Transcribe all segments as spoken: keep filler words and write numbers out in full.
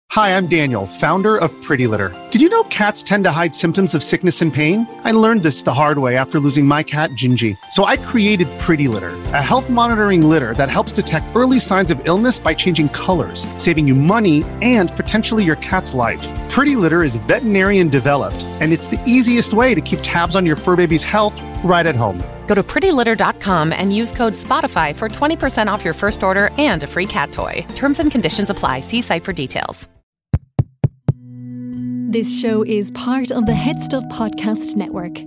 Hi, I'm Daniel, founder of Pretty Litter. Did you know cats tend to hide symptoms of sickness and pain? I learned this the hard way after losing my cat, Gingy. So I created Pretty Litter, a health monitoring litter that helps detect early signs of illness by changing colors, saving you money and potentially your cat's life. Pretty Litter is veterinarian developed, and it's the easiest way to keep tabs on your fur baby's health right at home. Go to pretty litter dot com and use code SPOTIFY for twenty percent off your first order and a free cat toy. Terms and conditions apply. See site for details. This show is part of the Head Stuff Podcast Network.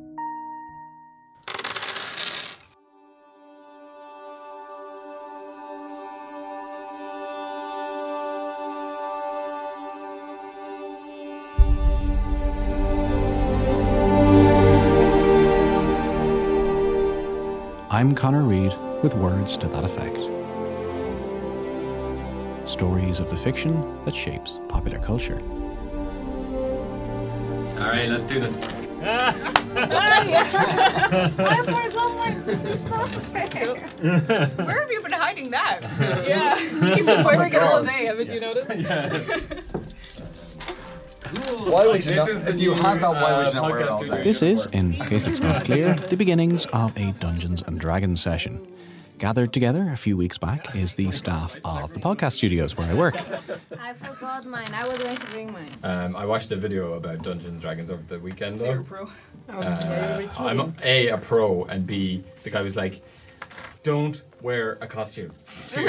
I'm Connor Reid with words to that effect. Stories of the fiction that shapes popular culture. All right, let's do this. Ah, yes. I forgot my. It's not fair. Where have you been hiding that? Yeah, he's been wearing it all day. Haven't you noticed? Yeah. Why would you not, if you had that, why would you not wear it all day? This is, in case it's not clear, the beginnings of a Dungeons and Dragons session. Gathered together a few weeks back is the staff of the podcast studios where I work. I forgot mine. I was going to bring mine. Um, I watched a video about Dungeons and Dragons over the weekend. So though. you're a pro. Oh, Uh, yeah, you were I'm A, a pro, and B, the guy was like, don't wear a costume. Two.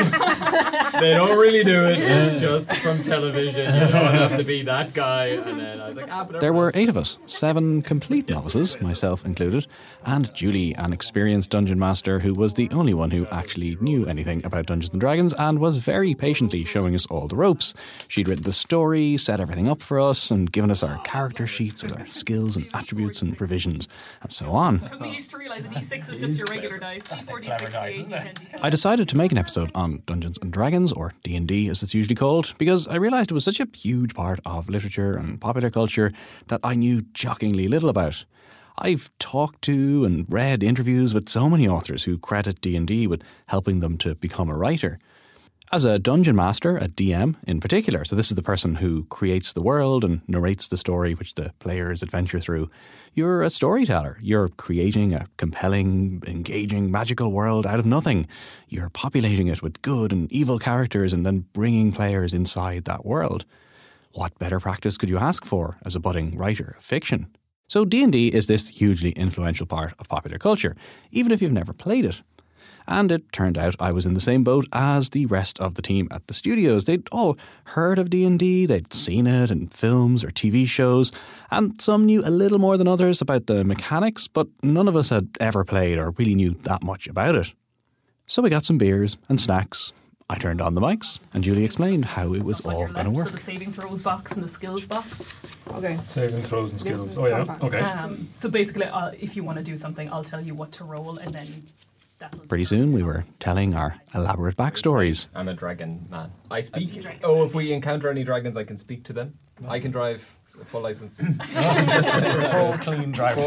They don't really do it. It's just from television. You don't have to be that guy. And then I was like, ah, but There were eight of us, seven complete novices, myself included, and Julie, an experienced dungeon master who was the only one who actually knew anything about Dungeons and Dragons and was very patiently showing us all the ropes. She'd written the story, set everything up for us, and given us our character sheets with our skills and attributes and provisions, and so on. Took me used to realise a D six is just your regular dice. D four, D six, D eight, D ten, D ten. I decided to make an episode on Dungeons and Dragons, or D and D as it's usually called, because I realised it was such a huge part of literature and popular culture that I knew shockingly little about. I've talked to and read interviews with so many authors who credit D and D with helping them to become a writer. As a dungeon master, a D M in particular, so this is the person who creates the world and narrates the story which the players adventure through, you're a storyteller. You're creating a compelling, engaging, magical world out of nothing. You're populating it with good and evil characters and then bringing players inside that world. What better practice could you ask for as a budding writer of fiction? So D and D is this hugely influential part of popular culture, even if you've never played it. And it turned out I was in the same boat as the rest of the team at the studios. They'd all heard of D and D, they'd seen it in films or T V shows, and some knew a little more than others about the mechanics, but none of us had ever played or really knew that much about it. So we got some beers and snacks. I turned on the mics, and Julie explained how it was all going to work. So the saving throws box and the skills box. Okay. Saving throws and skills. This is Oh yeah. fun. Okay. Um, so basically, uh, if you want to do something, I'll tell you what to roll, and then that'll. Pretty soon we were telling our elaborate backstories. I'm a dragon man. I speak. dragon Oh, man. if we encounter any dragons, I can speak to them. I can drive a full license. Full clean driver.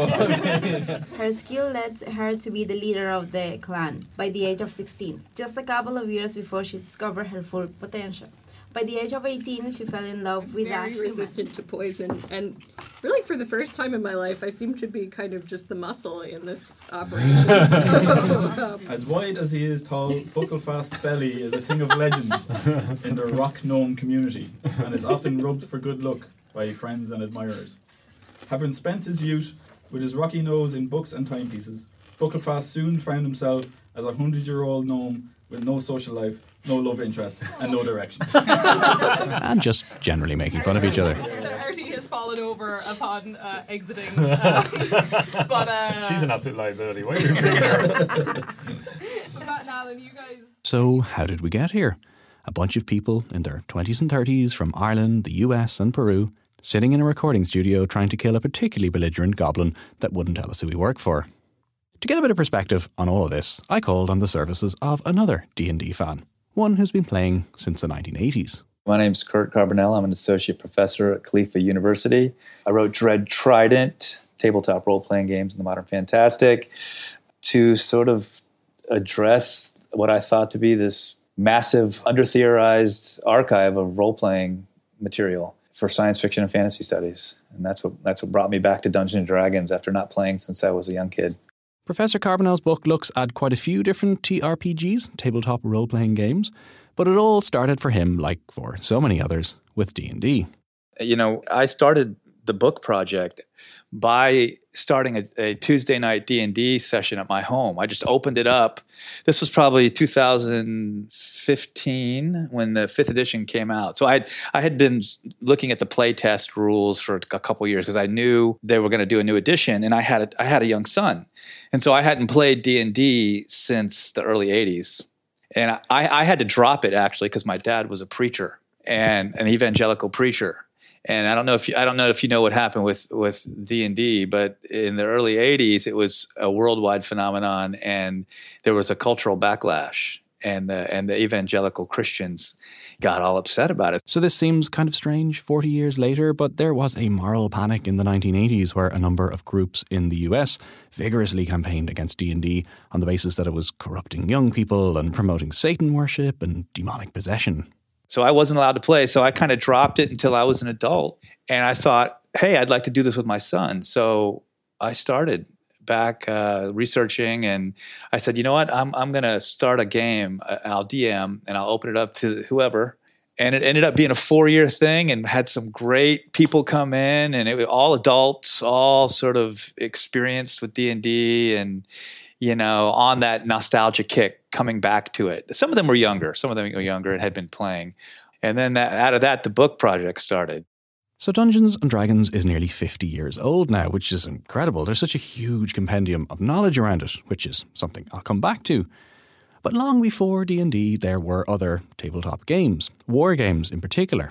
Her skill led her to be the leader of the clan by the age of sixteen, just a couple of years before she discovered her full potential. By the age of eighteen, she fell in love with very a human. resistant to poison, and really for the first time in my life I seem to be kind of just the muscle in this operation. So, um, As wide as he is tall, Bucklefast's belly is a thing of legend in the rock gnome community and is often rubbed for good luck by friends and admirers. Having spent his youth with his rocky nose in books and timepieces, Bucklefast soon found himself as a hundred-year-old gnome with no social life, no love interest, and no direction. And just generally making fun of each other. Artie has fallen over upon uh, exiting, uh, but uh, She's an absolute liability. Why are you bringing her? Matt and Alan, you guys. So how did we get here? A bunch of people in their twenties and thirties from Ireland, the U S and Peru, sitting in a recording studio trying to kill a particularly belligerent goblin that wouldn't tell us who we work for. To get a bit of perspective on all of this, I called on the services of another D and D fan, one who's been playing since the nineteen eighties. My name's Kurt Carbonell. I'm an associate professor at Khalifa University. I wrote Dread Trident, tabletop role-playing games in the Modern Fantastic, to sort of address what I thought to be this massive, under-theorized archive of role-playing material for science fiction and fantasy studies. And that's what that's what brought me back to Dungeons and Dragons after not playing since I was a young kid. Professor Carbonell's book looks at quite a few different T R P Gs, tabletop role-playing games, but it all started for him, like for so many others, with D and D. You know, I started the book project by starting a, a Tuesday night D and D session at my home. I just opened it up. This was probably two thousand fifteen when the fifth edition came out. So I I had been looking at the playtest rules for a couple of years because I knew they were going to do a new edition, and I had a, I had a young son, and so I hadn't played D and D since the early eighties, and I, I had to drop it actually because my dad was a preacher and an evangelical preacher. And I don't know if you, I don't know if you know what happened with with D and D, but in the early eighties, it was a worldwide phenomenon, and there was a cultural backlash, and the and the evangelical Christians got all upset about it. So this seems kind of strange forty years later, but there was a moral panic in the nineteen eighties where a number of groups in the U S vigorously campaigned against D and D on the basis that it was corrupting young people and promoting Satan worship and demonic possession. So I wasn't allowed to play. So I kind of dropped it until I was an adult. And I thought, hey, I'd like to do this with my son. So I started back uh, researching, and I said, you know what, I'm I'm going to start a game. I'll D M and I'll open it up to whoever. And it ended up being a four-year thing and had some great people come in, and it was all adults, all sort of experienced with D and D and, you know, on that nostalgia kick, coming back to it. Some of them were younger. Some of them were younger and had been playing. And then that, out of that, the book project started. So Dungeons and Dragons is nearly fifty years old now, which is incredible. There's such a huge compendium of knowledge around it, which is something I'll come back to. But long before D and D, there were other tabletop games, war games in particular.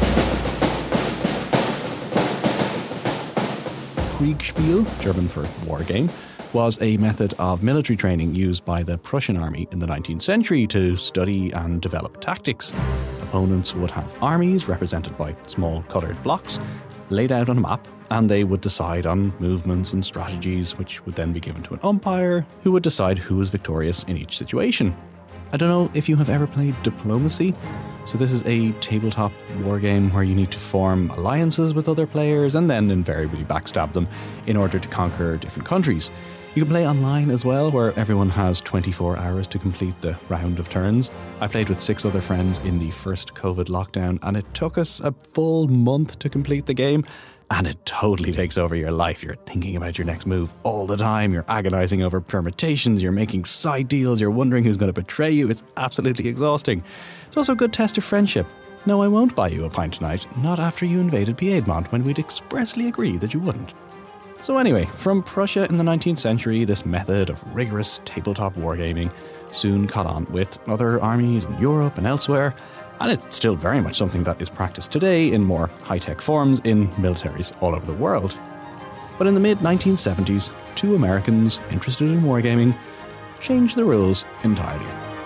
Kriegspiel, German for war game, was a method of military training used by the Prussian army in the nineteenth century to study and develop tactics. Opponents would have armies represented by small coloured blocks laid out on a map, and they would decide on movements and strategies, which would then be given to an umpire who would decide who was victorious in each situation. I don't know if you have ever played Diplomacy. So this is a tabletop war game where you need to form alliances with other players and then invariably backstab them in order to conquer different countries. You can play online as well, where everyone has twenty-four hours to complete the round of turns. I played with six other friends in the first COVID lockdown, and it took us a full month to complete the game. And it totally takes over your life. You're thinking about your next move all the time. You're agonizing over permutations. You're making side deals. You're wondering who's going to betray you. It's absolutely exhausting. It's also a good test of friendship. No, I won't buy you a pint tonight. Not after you invaded Piedmont when we'd expressly agreed that you wouldn't. So anyway, from Prussia in the nineteenth century, this method of rigorous tabletop wargaming soon caught on with other armies in Europe and elsewhere. And it's still very much something that is practiced today in more high-tech forms in militaries all over the world. But in the mid nineteen seventies, two Americans interested in wargaming changed the rules entirely.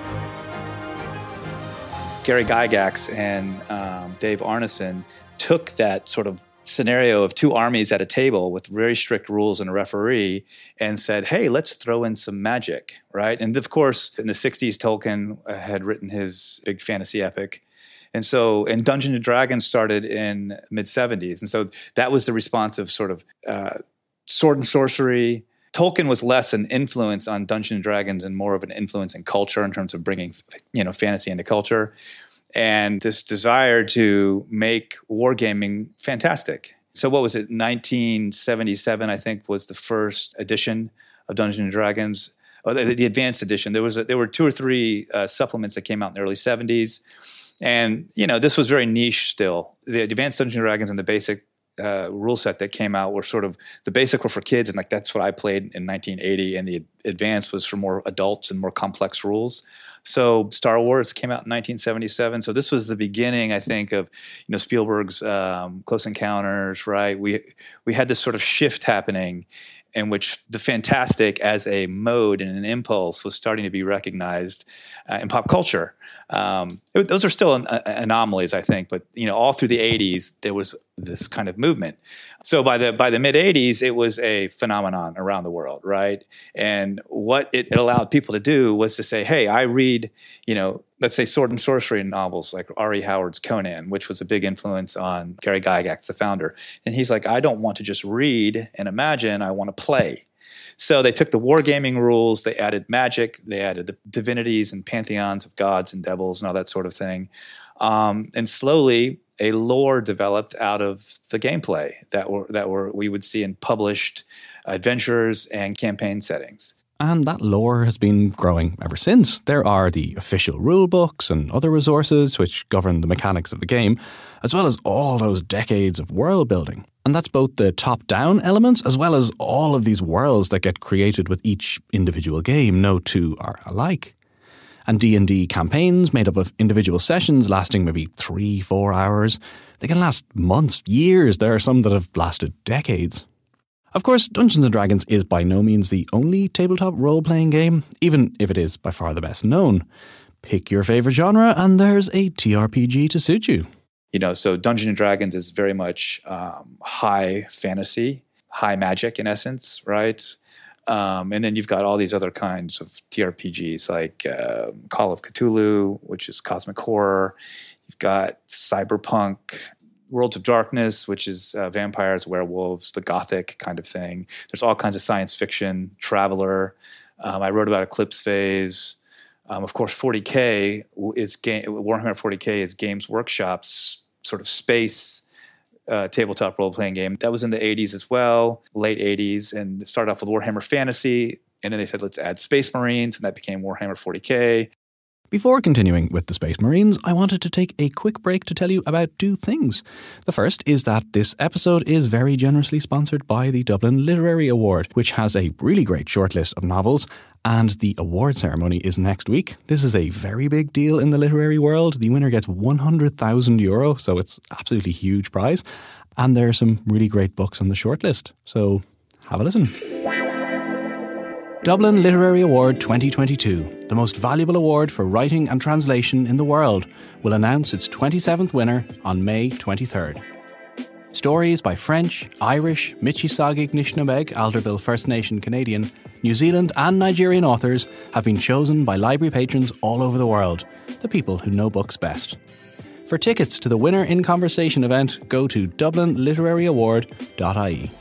Gary Gygax and um, Dave Arneson took that sort of scenario of two armies at a table with very strict rules and a referee and said, hey, let's throw in some magic, right? And of course, in the sixties, Tolkien had written his big fantasy epic. And so, and Dungeons and Dragons started in mid seventies. And so that was the response of sort of uh, sword and sorcery. Tolkien was less an influence on Dungeons and Dragons and more of an influence in culture in terms of bringing, you know, fantasy into culture. And this desire to make wargaming fantastic. So what was it? nineteen seventy-seven, I think, was the first edition of Dungeons and Dragons. Oh, the, the advanced edition. There was a, there were two or three uh, supplements that came out in the early seventies. And, you know, this was very niche still. The advanced Dungeons and Dragons and the basic uh, rule set that came out were sort of, the basic were for kids, and like that's what I played in nineteen eighty, and the advanced was for more adults and more complex rules. So Star Wars came out in nineteen seventy-seven. So this was the beginning, I think, of, you know, Spielberg's um, Close Encounters, right? We we had this sort of shift happening in which the fantastic as a mode and an impulse was starting to be recognized uh, in pop culture. Um, it, those are still an, uh, anomalies, I think, but, you know, all through the eighties, there was this kind of movement. So by the by the mid-eighties, it was a phenomenon around the world, right? And what it allowed people to do was to say, hey, I read, you know, let's say, sword and sorcery novels like R E Howard's Conan, which was a big influence on Gary Gygax, the founder. And he's like, I don't want to just read and imagine, I want to play. So they took the wargaming rules, they added magic, they added the divinities and pantheons of gods and devils and all that sort of thing. Um, and slowly a lore developed out of the gameplay that were that were we would see in published adventures and campaign settings. And that lore has been growing ever since. There are the official rule books and other resources which govern the mechanics of the game, as well as all those decades of world building. And that's both the top-down elements as well as all of these worlds that get created with each individual game. No two are alike. And D and D campaigns made up of individual sessions lasting maybe three, four hours. They can last months, years. There are some that have lasted decades. Of course, Dungeons and Dragons is by no means the only tabletop role-playing game, even if it is by far the best known. Pick your favourite genre and there's a T R P G to suit you. You know, so Dungeons and Dragons is very much um, high fantasy, high magic in essence, right? Um, and then you've got all these other kinds of T R P Gs like uh, Call of Cthulhu, which is cosmic horror. You've got cyberpunk, Worlds of Darkness, which is uh, vampires, werewolves, the gothic kind of thing. There's all kinds of science fiction, Traveler. Um, I wrote about Eclipse Phase. Um, of course, forty K is game, Warhammer forty K is Games Workshop's sort of space uh, tabletop role-playing game. That was in the eighties as well, late eighties, and it started off with Warhammer Fantasy, and then they said, let's add Space Marines, and that became Warhammer forty K. Before continuing with the Space Marines, I wanted to take a quick break to tell you about two things. The first is that this episode is very generously sponsored by the Dublin Literary Award, which has a really great shortlist of novels, and the award ceremony is next week. This is a very big deal in the literary world. The winner gets one hundred thousand euro, so it's absolutely huge prize. And there are some really great books on the shortlist, so have a listen. Dublin Literary Award twenty twenty-two, the most valuable award for writing and translation in the world, will announce its twenty-seventh winner on May twenty-third. Stories by French, Irish, Michisagig Nishnabeg, Alderville First Nation Canadian, New Zealand and Nigerian authors have been chosen by library patrons all over the world, the people who know books best. For tickets to the Winner in Conversation event, go to dublin literary award dot I E.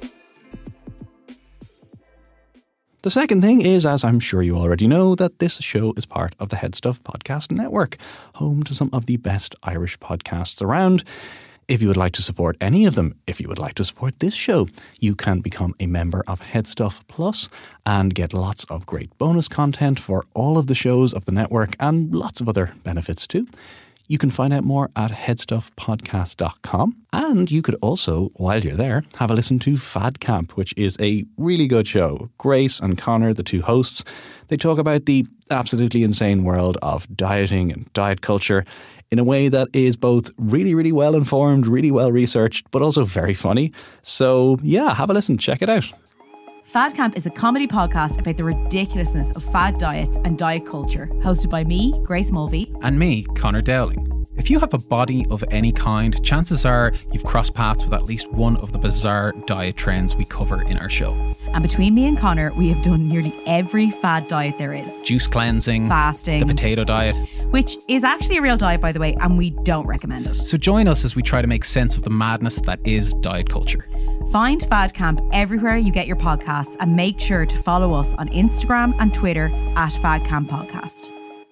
The second thing is, as I'm sure you already know, that this show is part of the Headstuff Podcast Network, home to some of the best Irish podcasts around. If you would like to support any of them, if you would like to support this show, you can become a member of Headstuff Plus and get lots of great bonus content for all of the shows of the network and lots of other benefits too. You can find out more at headstuff podcast dot com. And you could also, while you're there, have a listen to Fad Camp, which is a really good show. Grace and Connor, the two hosts, they talk about the absolutely insane world of dieting and diet culture in a way that is both really, really well informed, really well researched, but also very funny. So yeah, have a listen, check it out. Fad Camp is a comedy podcast about the ridiculousness of fad diets and diet culture, hosted by me, Grace Mulvey. And me, Connor Dowling. If you have a body of any kind, chances are you've crossed paths with at least one of the bizarre diet trends we cover in our show. And between me and Connor, we have done nearly every fad diet there is. Juice cleansing, fasting, the potato diet, which is actually a real diet, by the way, and we don't recommend it. So join us as we try to make sense of the madness that is diet culture. Find Fad Camp everywhere you get your podcasts and make sure to follow us on Instagram and Twitter at Fad Camp Podcast.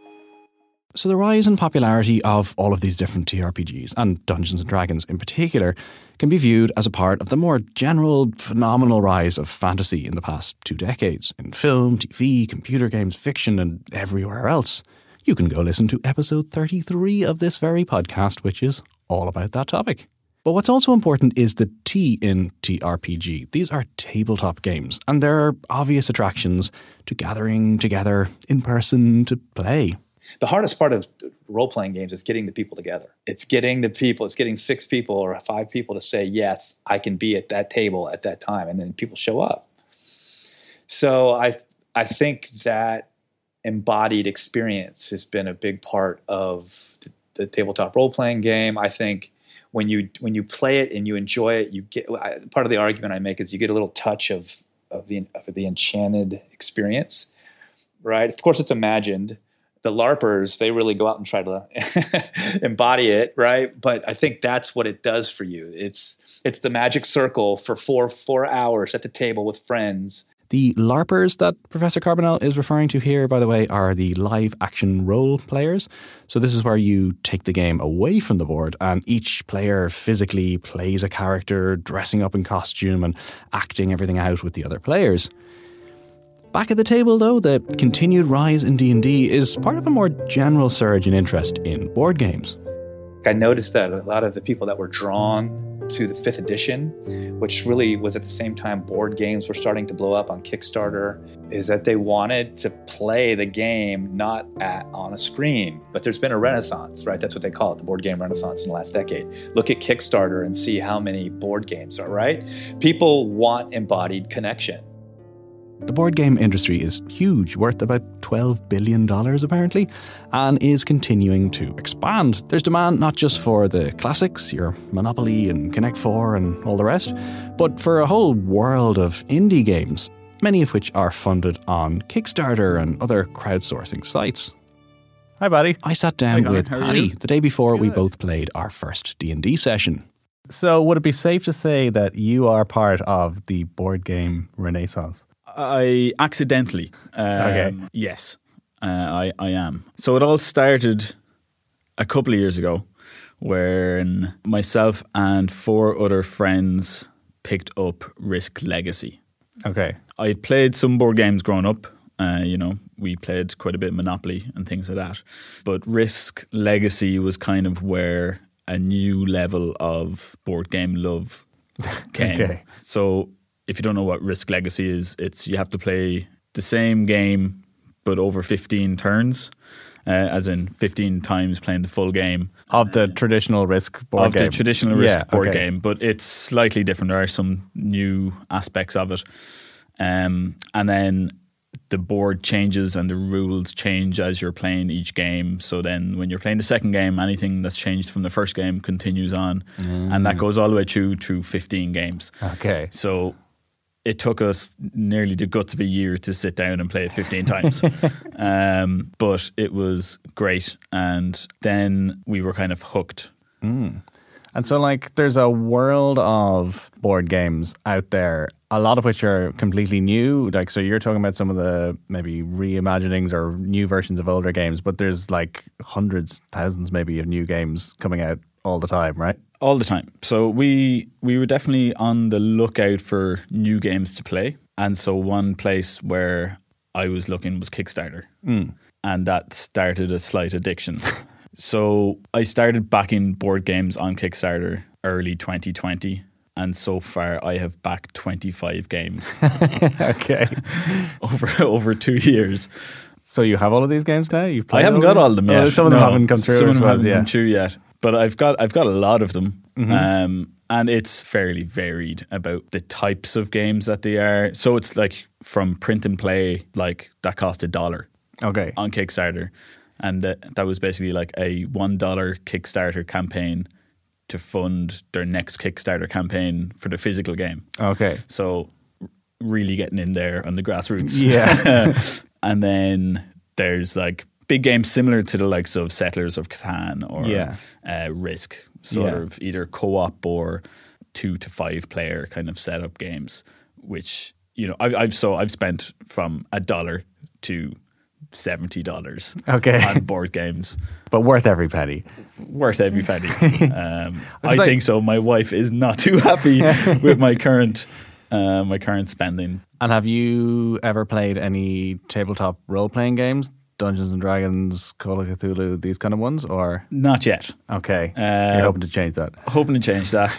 So the rise in popularity of all of these different T R P Gs, and Dungeons and Dragons in particular, can be viewed as a part of the more general, phenomenal rise of fantasy in the past two decades, in film, T V, computer games, fiction, and everywhere else. You can go listen to episode thirty-three of this very podcast, which is all about that topic. But what's also important is the T in T R P G. These are tabletop games, and there are obvious attractions to gathering together in person to play. The hardest part of role-playing games is getting the people together. It's getting the people, it's getting six people or five people to say, yes, I can be at that table at that time, and then people show up. So I I think that embodied experience has been a big part of the, the tabletop role-playing game. I think when you when you play it and you enjoy it, you get I, part of the argument I make is you get a little touch of of the of the enchanted experience, right? Of course, it's imagined. the LARPers, they really go out and try to embody it, right? But I think that's what it does for you. It's it's the magic circle for four four hours at the table with friends. The LARPers that Professor Carbonell is referring to here, by the way, are the live action role players. So this is where you take the game away from the board and each player physically plays a character, dressing up in costume and acting everything out with the other players. Back at the table, though, the continued rise in D and D is part of a more general surge in interest in board games. I noticed that a lot of the people that were drawn to the fifth edition, which really was at the same time board games were starting to blow up on Kickstarter, is that they wanted to play the game not at, on a screen. But there's been a renaissance, right? That's what they call it, the board game renaissance in the last decade. Look at Kickstarter and see how many board games are, right? People want embodied connection. The board game industry is huge, worth about twelve billion dollars apparently, and is continuing to expand. There's demand not just for the classics, your Monopoly and Connect Four and all the rest, but for a whole world of indie games, many of which are funded on Kickstarter and other crowdsourcing sites. Hi, Paddy. I sat down Hi, with How are Paddy you? the day before we Good. both played our first D and D session. So would it be safe to say that you are part of the board game renaissance? I accidentally. Um, Okay. Yes, uh, I, I am. So it all started a couple of years ago when myself and four other friends picked up Risk Legacy. Okay. I had played some board games growing up. Uh, you know, we played quite a bit of Monopoly and things like that. But Risk Legacy was kind of where a new level of board game love came. Okay. So if you don't know what Risk Legacy is, it's you have to play the same game but over fifteen turns, uh, as in fifteen times playing the full game. Of the traditional Risk board of game? the traditional Risk Yeah, board okay. game, but it's slightly different. There are some new aspects of it. Um, and then the board changes and the rules change as you're playing each game. So then when you're playing the second game, anything that's changed from the first game continues on. Mm. And that goes all the way through through fifteen games. Okay. So it took us nearly the guts of a year to sit down and play it fifteen times. Um, but it was great. And then we were kind of hooked. Mm. And so, like, there's a world of board games out there, a lot of which are completely new. Like, so you're talking about some of the maybe reimaginings or new versions of older games, but there's like hundreds, thousands maybe of new games coming out all the time, right? All the time. So we we were definitely on the lookout for new games to play. And so one place where I was looking was Kickstarter. Mm. And that started a slight addiction. So I started backing board games on Kickstarter early twenty twenty. And so far I have backed twenty-five games. Okay. over over two years. So you have all of these games now? You've I played haven't all got all of them yet. Oh, some of them No, haven't come through. Some I of them suppose, haven't yeah. come through yet. But I've got I've got a lot of them. Mhm. Um, and it's fairly varied about the types of games that they are. So it's like from print and play, like that cost a dollar. Okay. On Kickstarter. And that, that was basically like a one dollar Kickstarter campaign to fund their next Kickstarter campaign for the physical game. Okay. So really getting in there on the grassroots. Yeah. And then there's like big games similar to the likes of Settlers of Catan or Yeah. uh, Risk, sort Yeah. of either co-op or two to five player kind of setup games, which, you know, I, I've so I've spent from a dollar to seventy dollars Okay. on board games. But worth every penny. Worth every penny. Um, I It's like- think so. My wife is not too happy with my current uh, my current spending. And have you ever played any tabletop role-playing games? Dungeons and Dragons, Call of Cthulhu, these kind of ones? Or Not yet. Okay. Uh, You're hoping to change that. Hoping to change that.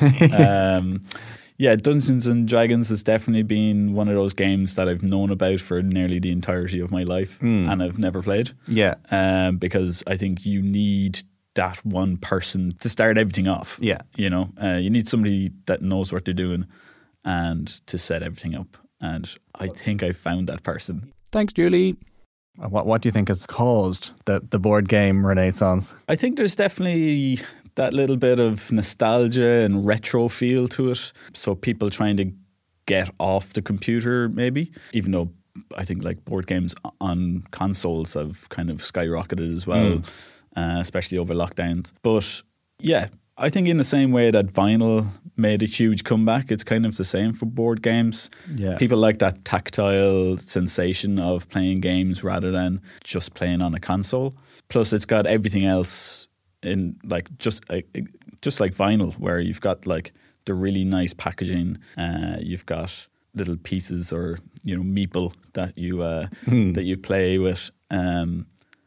um, yeah, Dungeons and Dragons has definitely been one of those games that I've known about for nearly the entirety of my life Mm. and I've never played. Yeah. Um, because I think you need that one person to start everything off. Yeah. You know, uh, you need somebody that knows what they're doing and to set everything up. And I think I found that person. Thanks, Julie. What What do you think has caused the, the board game renaissance? I think there's definitely that little bit of nostalgia and retro feel to it. So people trying to get off the computer, maybe, even though I think like board games on consoles have kind of skyrocketed as well, mm. uh, especially over lockdowns. But yeah, I think in the same way that vinyl made a huge comeback, it's kind of the same for board games. Yeah. People like that tactile sensation of playing games rather than just playing on a console. Plus, it's got everything else in like just like just like vinyl, where you've got like the really nice packaging. Uh, you've got little pieces or you know meeple that you uh, mm. that you play with. Um,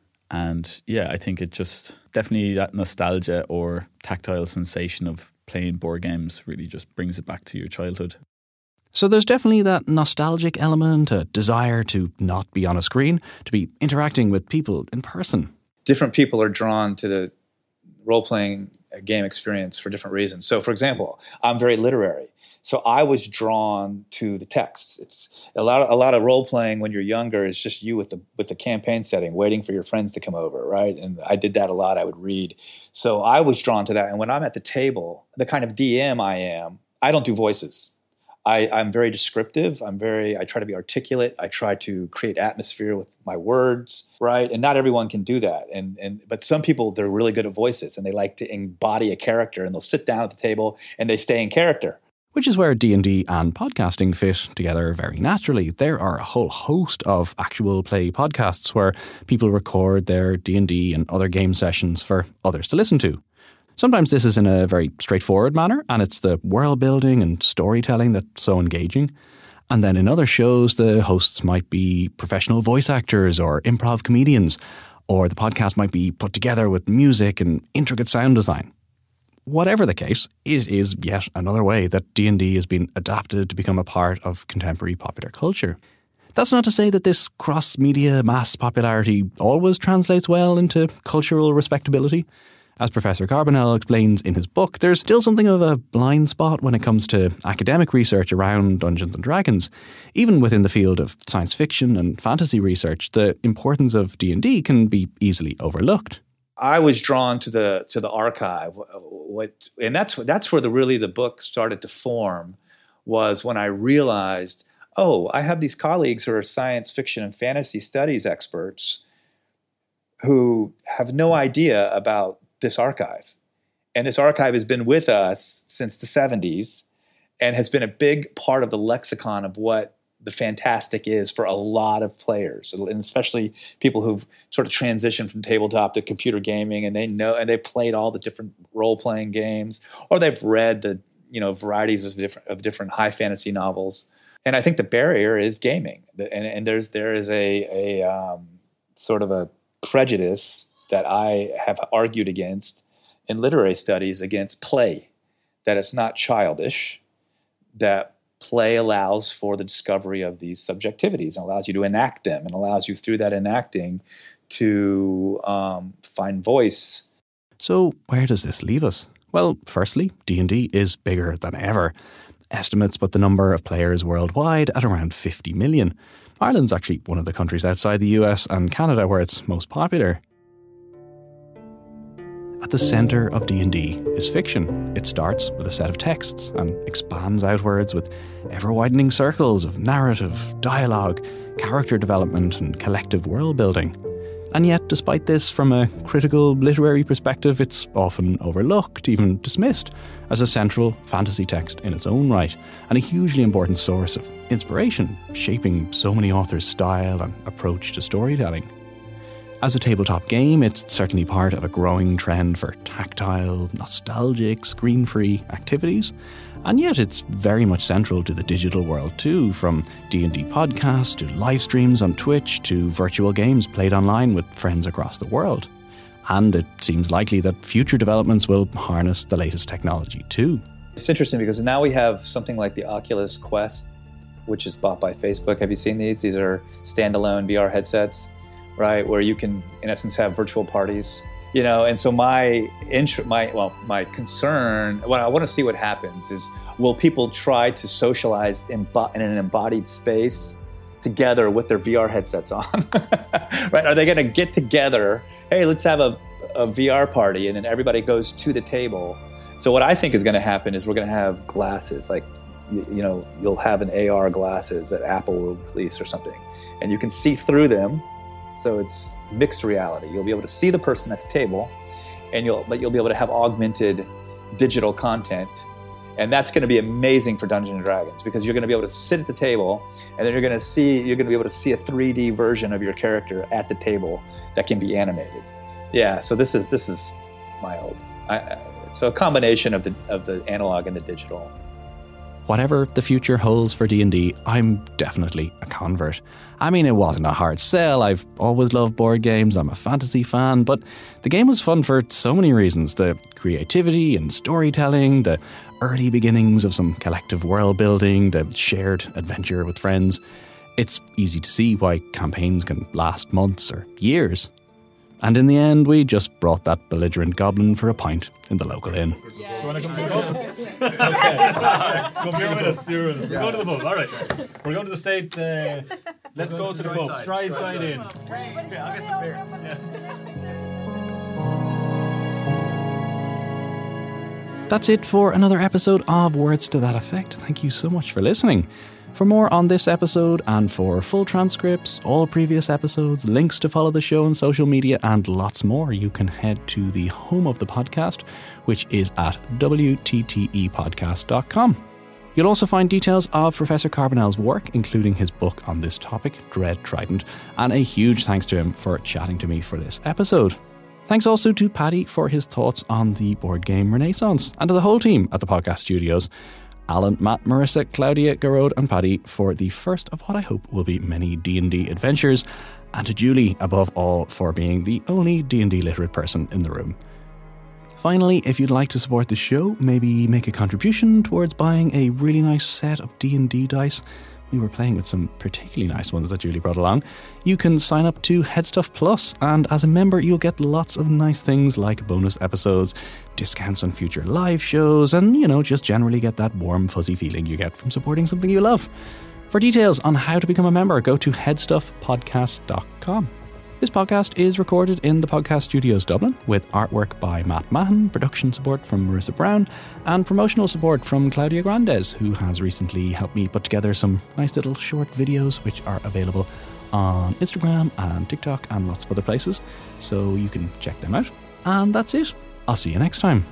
And yeah, I think it just definitely that nostalgia or tactile sensation of playing board games really just brings it back to your childhood. So there's definitely that nostalgic element, a desire to not be on a screen, to be interacting with people in person. Different people are drawn to the role-playing game experience for different reasons. So for example, I'm very literary. So I was drawn to the texts. It's a lot of, a lot of role playing when you're younger is just you with the with the campaign setting, waiting for your friends to come over, right? And I did that a lot. I would read. So I was drawn to that. And when I'm at the table, the kind of D M I am, I don't do voices. I, I'm very descriptive. I'm very, I try to be articulate. I try to create atmosphere with my words, right? And not everyone can do that. And and but some people, they're really good at voices and they like to embody a character and they'll sit down at the table and they stay in character. Which is where D and D and podcasting fit together very naturally. There are a whole host of actual play podcasts where people record their D and D and other game sessions for others to listen to. Sometimes this is in a very straightforward manner, and it's the world building and storytelling that's so engaging. And then in other shows, the hosts might be professional voice actors or improv comedians, or the podcast might be put together with music and intricate sound design. Whatever the case, it is yet another way that D and D has been adapted to become a part of contemporary popular culture. That's not to say that this cross-media mass popularity always translates well into cultural respectability. As Professor Carbonell explains in his book, there's still something of a blind spot when it comes to academic research around Dungeons and Dragons. Even within the field of science fiction and fantasy research, the importance of D and D can be easily overlooked. I was drawn to the to the archive. What and that's that's where the really the book started to form, was when I realized, oh, I have these colleagues who are science fiction and fantasy studies experts who have no idea about this archive. And this archive has been with us since the seventies and has been a big part of the lexicon of what the fantastic is for a lot of players, and especially people who've sort of transitioned from tabletop to computer gaming, and they know and they've played all the different role-playing games, or they've read the you know varieties of different of different high fantasy novels. And I think the barrier is gaming, and, and there's there is a a um, sort of a prejudice that I have argued against in literary studies against play, that it's not childish, that play allows for the discovery of these subjectivities and allows you to enact them and allows you through that enacting to um, find voice. So where does this leave us? Well, firstly, D and D is bigger than ever. Estimates put the number of players worldwide at around fifty million. Ireland's actually one of the countries outside the U S and Canada where it's most popular. At the centre of D and D is fiction. It starts with a set of texts and expands outwards with ever-widening circles of narrative, dialogue, character development and collective world building. And yet, despite this, from a critical literary perspective, it's often overlooked, even dismissed, as a central fantasy text in its own right, and a hugely important source of inspiration, shaping so many authors' style and approach to storytelling. As a tabletop game, it's certainly part of a growing trend for tactile, nostalgic, screen-free activities, and yet it's very much central to the digital world too, from D and D podcasts to live streams on Twitch to virtual games played online with friends across the world. And it seems likely that future developments will harness the latest technology too. It's interesting because now we have something like the Oculus Quest, which is bought by Facebook. Have you seen these? These are standalone V R headsets, right, where you can, in essence, have virtual parties, you know. And so my int- my well, my concern, what I want to see what happens is, will people try to socialize in, bo- in an embodied space together with their V R headsets on, right? Are they going to get together? Hey, let's have a, a V R party, and then everybody goes to the table. So what I think is going to happen is we're going to have glasses, like you, you know, you'll have an A R glasses that Apple will release or something, and you can see through them. So it's mixed reality. You'll be able to see the person at the table, and you'll but you'll be able to have augmented digital content. And that's going to be amazing for Dungeons and Dragons, because you're going to be able to sit at the table, and then you're going to see you're going to be able to see a three D version of your character at the table that can be animated. Yeah, so this is this is mild. I, I, so a combination of the of the analog and the digital. Whatever the future holds for D and D, I'm definitely a convert. I mean, it wasn't a hard sell. I've always loved board games. I'm a fantasy fan. But the game was fun for so many reasons. The creativity and storytelling, the early beginnings of some collective world building, the shared adventure with friends. It's easy to see why campaigns can last months or years. And in the end, we just brought that belligerent goblin for a pint in the local inn. Do you want to come to the pub? Okay. Come here with us. You're with us. We're going to the pub. All right. We're going to the state. Uh, let's go to the pub. Stride side in. Okay, I'll get some beers. That's it for another episode of Words to That Effect. Thank you so much for listening. For more on this episode and for full transcripts, all previous episodes, links to follow the show on social media and lots more, you can head to the home of the podcast, which is at w t t e podcast dot com. You'll also find details of Professor Carbonell's work, including his book on this topic, Dread Trident, and a huge thanks to him for chatting to me for this episode. Thanks also to Paddy for his thoughts on the board game Renaissance, and to the whole team at the podcast studios, Alan, Matt, Marissa, Claudia, Garode and Paddy, for the first of what I hope will be many D and D adventures, and to Julie, above all, for being the only D and D literate person in the room. Finally, if you'd like to support the show, maybe make a contribution towards buying a really nice set of D and D dice. We were playing with some particularly nice ones that Julie brought along. You can sign up to Headstuff Plus, and as a member you'll get lots of nice things like bonus episodes, discounts on future live shows, and, you know, just generally get that warm, fuzzy feeling you get from supporting something you love. For details on how to become a member, go to headstuff podcast dot com. This podcast is recorded in the Podcast Studios Dublin, with artwork by Matt Mahan, production support from Marissa Brown, and promotional support from Claudia Grandes, who has recently helped me put together some nice little short videos which are available on Instagram and TikTok and lots of other places, so you can check them out. And that's it. I'll see you next time.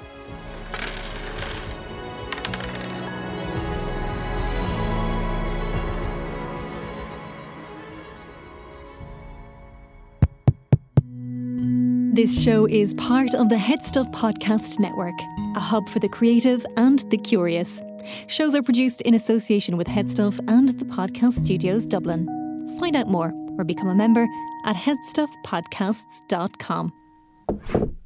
This show is part of the Headstuff Podcast Network, a hub for the creative and the curious. Shows are produced in association with Headstuff and the Podcast Studios Dublin. Find out more or become a member at headstuff podcasts dot com.